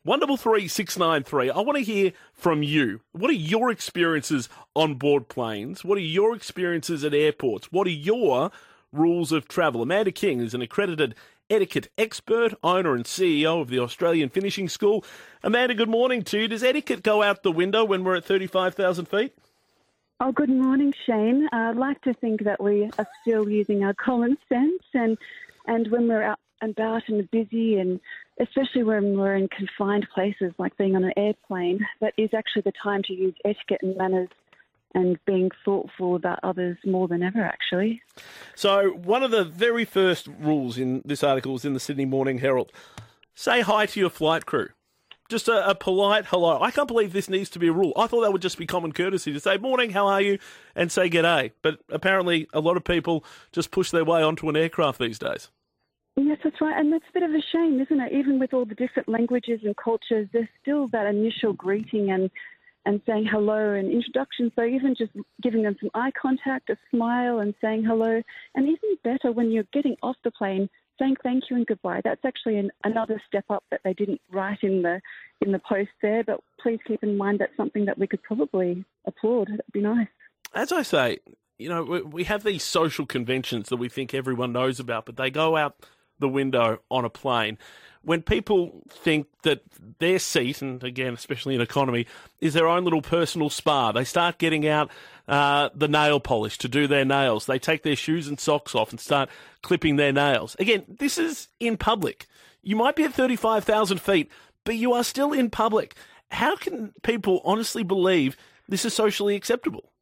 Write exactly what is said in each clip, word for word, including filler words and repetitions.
one double three six nine three. I want to hear from you. What are your experiences on board planes? What are your experiences at airports? What are your rules of travel? Amanda King is an accredited etiquette expert, owner and C E O of the Australian Finishing School. Amanda, good morning to you. Does etiquette go out the window when we're at thirty-five thousand feet? Oh, good morning, Shane. I'd like to think that we are still using our common sense, and and when we're out and about and busy, and especially when we're in confined places like being on an airplane, that is actually the time to use etiquette and manners and being thoughtful about others more than ever, actually. So one of the very first rules in this article is in the Sydney Morning Herald. Say hi to your flight crew. Just a, a polite hello. I can't believe this needs to be a rule. I thought that would just be common courtesy to say, morning, how are you? And say g'day. But apparently a lot of people just push their way onto an aircraft these days. Yes, that's right. And that's a bit of a shame, isn't it? Even with all the different languages and cultures, there's still that initial greeting and, and saying hello and introduction. So even just giving them some eye contact, a smile and saying hello. And even better, when you're getting off the plane, saying thank you and goodbye. That's actually an, another step up that they didn't write in the in the post there, but please keep in mind that's something that we could probably applaud. That'd be nice. As I say, you know, we, we have these social conventions that we think everyone knows about, but they go out the window on a plane. When people think that their seat, and again, especially in economy, is their own little personal spa, they start getting out uh, the nail polish to do their nails. They take their shoes and socks off and start clipping their nails. Again, this is in public. You might be at thirty-five thousand feet, but you are still in public. How can people honestly believe this is socially acceptable?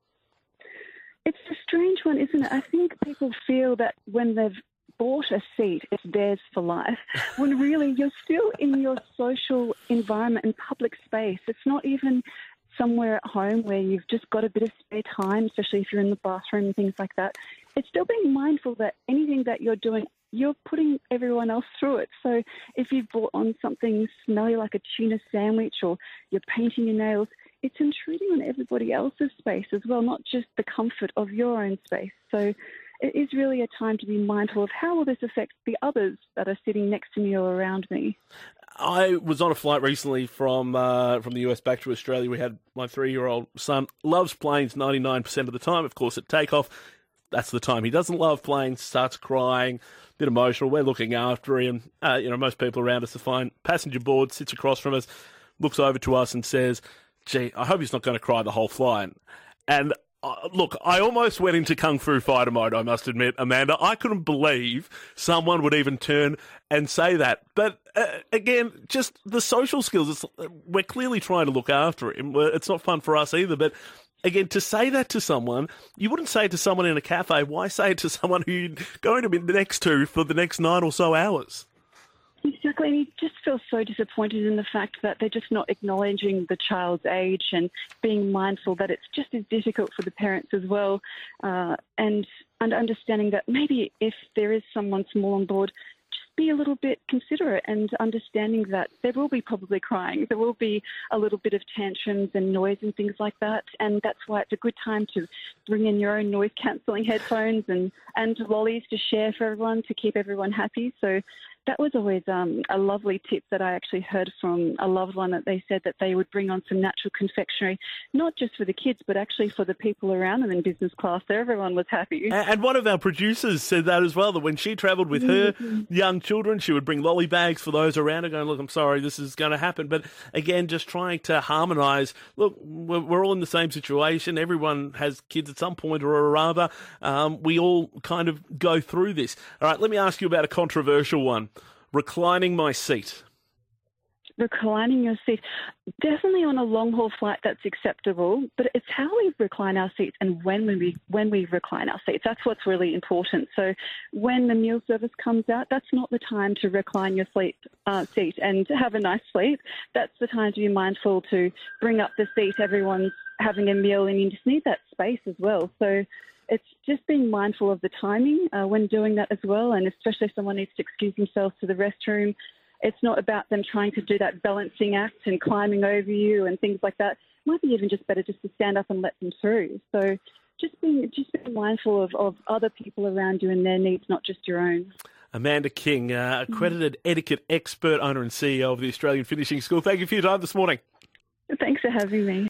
It's a strange one, isn't it? I think people feel that when they've bought a seat, it's theirs for life, when really you're still in your social environment and public space. It's not even somewhere at home where you've just got a bit of spare time, especially if you're in the bathroom and things like that. It's still being mindful that anything that you're doing, you're putting everyone else through it. So if you've bought on something smelly like a tuna sandwich or you're painting your nails, it's intruding on everybody else's space as well, not just the comfort of your own space. So it is really a time to be mindful of how will this affect the others that are sitting next to me or around me. I was on a flight recently from uh, from the U S back to Australia. We had my three-year-old son, loves planes ninety-nine percent of the time. Of course, at takeoff, that's the time he doesn't love planes, starts crying, a bit emotional. We're looking after him. Uh, you know, most people around us are fine. Passenger board, sits across from us, looks over to us and says, gee, I hope he's not going to cry the whole flight. And Uh, look, I almost went into Kung Fu Fighter mode, I must admit, Amanda. I couldn't believe someone would even turn and say that. But uh, again, just the social skills, it's, we're clearly trying to look after him. It's not fun for us either. But again, to say that to someone, you wouldn't say it to someone in a cafe. Why say it to someone who you're going to be next to for the next nine or so hours? Exactly, and you just feel so disappointed in the fact that they're just not acknowledging the child's age and being mindful that it's just as difficult for the parents as well, uh, and, and understanding that maybe if there is someone small on board, just be a little bit considerate and understanding that there will be probably crying, there will be a little bit of tantrums and noise and things like that, and that's why it's a good time to bring in your own noise-cancelling headphones and, and lollies to share for everyone to keep everyone happy. So that was always um, a lovely tip that I actually heard from a loved one, that they said that they would bring on some natural confectionery, not just for the kids, but actually for the people around them in business class. So everyone was happy. And one of our producers said that as well, that when she travelled with her mm-hmm. young children, she would bring lolly bags for those around her going, look, I'm sorry, this is going to happen. But again, just trying to harmonise, look, we're, we're all in the same situation. Everyone has kids at some point or other. Um, we all kind of go through this. All right, let me ask you about a controversial one. Reclining my seat. Reclining your seat. Definitely on a long-haul flight that's acceptable, but it's how we recline our seats and when we when we recline our seats. That's what's really important. So when the meal service comes out, that's not the time to recline your sleep, uh, seat and have a nice sleep. That's the time to be mindful to bring up the seat. Everyone's having a meal and you just need that space as well. So it's just being mindful of the timing uh, when doing that as well, and especially if someone needs to excuse themselves to the restroom. It's not about them trying to do that balancing act and climbing over you and things like that. It might be even just better just to stand up and let them through. So just being just being mindful of, of other people around you and their needs, not just your own. Amanda King, uh, accredited etiquette expert, owner and C E O of the Australian Finishing School. Thank you for your time this morning. Thanks for having me.